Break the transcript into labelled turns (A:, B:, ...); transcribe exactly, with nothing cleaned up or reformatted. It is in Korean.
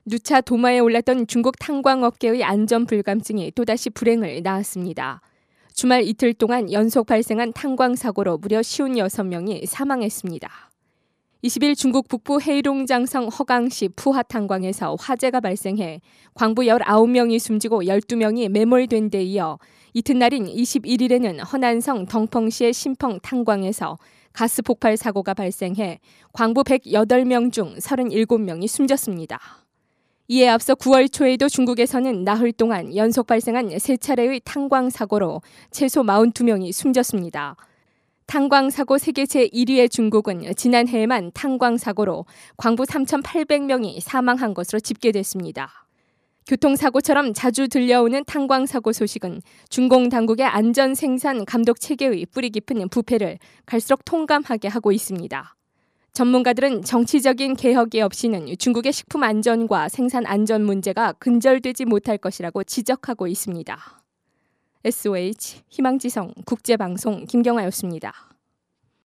A: 누차 도마에 올랐던 중국 탄광업계의 안전 불감증이 또다시 불행을 낳았습니다. 주말 이틀 동안 연속 발생한 탄광 사고로 무려 오십육 명이 사망했습니다. 이십 일 중국 북부 헤이룽장성 허강시 푸하 탄광에서 화재가 발생해 광부 열아홉 명이 숨지고 열두 명이 매몰된 데 이어 이튿날인 이십일 일에는 허난성 덩펑시의 신펑 탄광에서 가스 폭발 사고가 발생해 광부 백여덟 명 중 서른일곱 명이 숨졌습니다. 이에 앞서 구월 초에도 중국에서는 나흘 동안 연속 발생한 세 차례의 탄광 사고로 최소 사십이 명이 숨졌습니다. 탄광 사고 세계 제일 위의 중국은 지난해에만 탄광 사고로 광부 삼천팔백 명이 사망한 것으로 집계됐습니다. 교통사고처럼 자주 들려오는 탄광 사고 소식은 중공 당국의 안전 생산 감독 체계의 뿌리 깊은 부패를 갈수록 통감하게 하고 있습니다. 전문가들은 정치적인 개혁이 없이는 중국의 식품 안전과 생산 안전 문제가 근절되지 못할 것이라고 지적하고 있습니다. 에스오에이치 희망지성 국제방송 김경아였습니다.